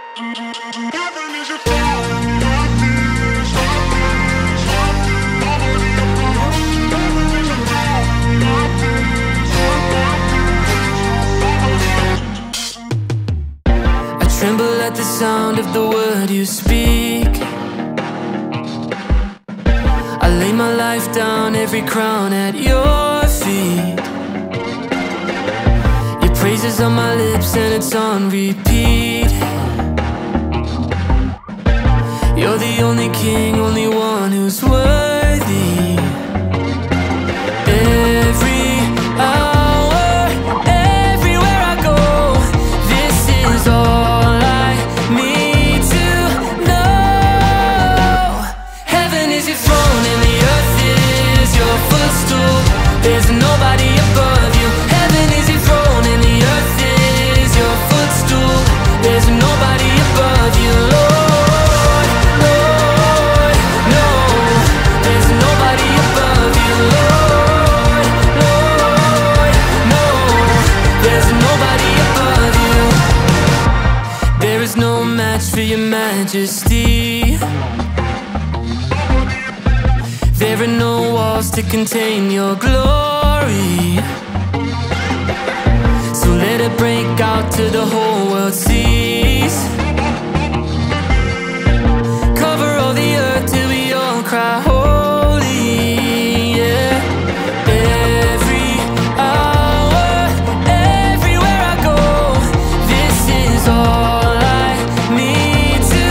Tremble at the sound of the word you speak. I lay my life down, every crown at your feet. Your praise is on my lips and it's on repeat. You're the only king, only one who's worthy. Every hour, everywhere I go, this is all there's nobody above you. Heaven is your throne and the earth is your footstool. There's nobody above you, Lord, Lord, no. There's nobody above you, Lord, Lord, no. There's nobody above you. There is no match for your majesty. There are no walls to contain your glory. So let it break out to the whole world sees. Cover all the earth till we all cry holy, yeah. Every hour, everywhere I go, this is all I need to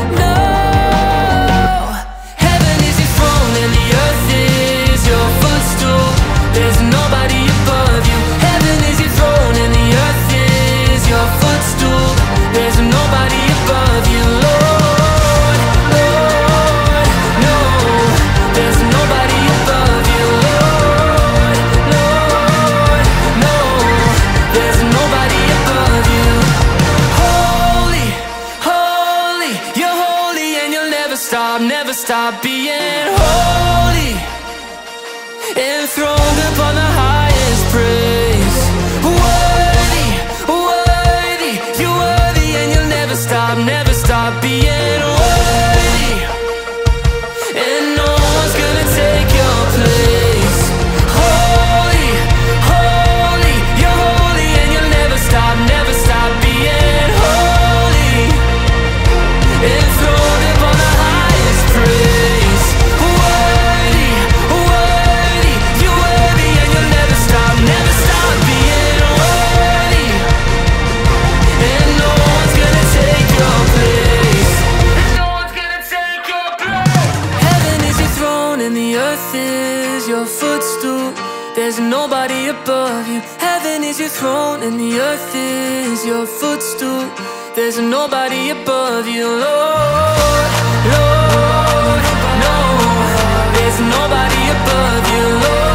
know. Heaven is your throne and the earth is your footstool. There's nobody above you. Heaven is your throne and the earth is your footstool. There's nobody above you, Lord, Lord, no. There's nobody above you, Lord, Lord, no. There's nobody above you. Holy, holy, you're holy and you'll never stop being holy. Enthroned upon the highest praise. Worthy, worthy, you're worthy and you'll never stop being worthy. And no one's gonna take your place. Holy, holy, you're holy and you'll never stop being holy. Enthroned upon the highest praise. Worthy, worthy, you're worthy and you'll never stop being worthy. And no one's gonna take your place. No one's gonna take your place. Heaven is your throne and the earth is your footstool. There's nobody above you. Heaven is your throne and the earth is your footstool. There's nobody above you, Lord, Lord, no. There's nobody above you, Lord.